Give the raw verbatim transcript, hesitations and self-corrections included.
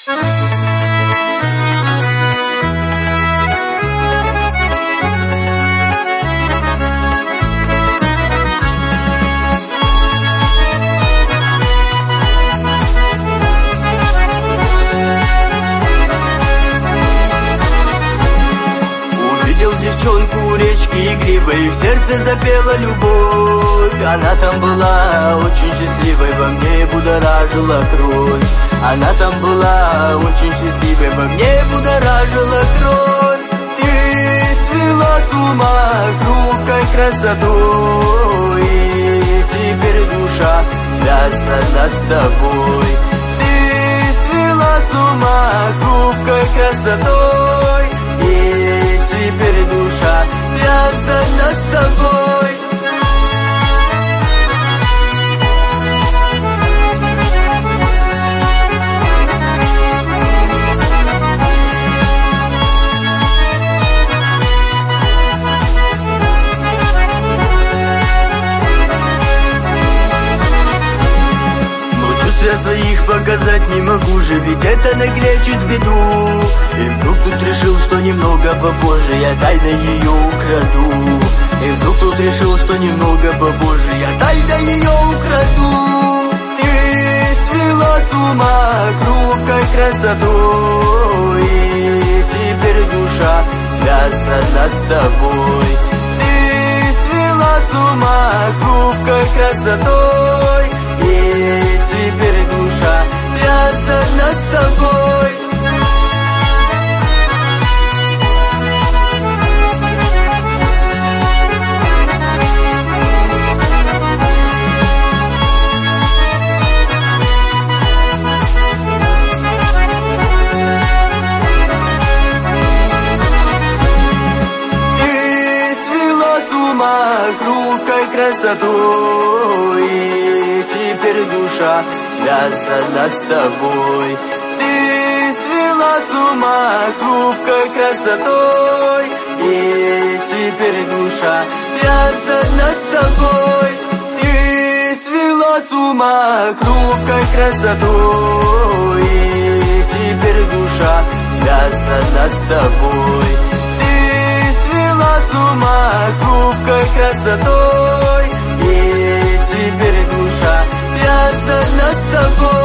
Девчонку у речки игривой, в сердце запела любовь. Она там была очень счастливой, во мне будоражила кровь. Она там была очень счастливой, во мне будоражила кровь. Ты свела с ума хрупкой красотой, и теперь душа связана с тобой. Ты свела с ума хрупкой красотой, и теперь душа связана с тобой. Я своих показать не могу же, ведь это наглечит беду. И вдруг тут решил, что немного попозже я тайно ее украду. И вдруг тут решил, что немного попозже я тайно ее украду. Ты свела с ума хрупкой красотой, и теперь душа связана с тобой. Ты свела с ума хрупкой красотой, и теперь душа связана с тобой. Ты свела с ума хрупкой красотой, и теперь душа связана с тобой. Ты свела с ума хрупкой красотой, и теперь душа связана с тобой. Ты свела с ума хрупкой красотой, и теперь душа связана с тобой. Ты свела с ума хрупкой красотой, и теперь душа связана с тобой.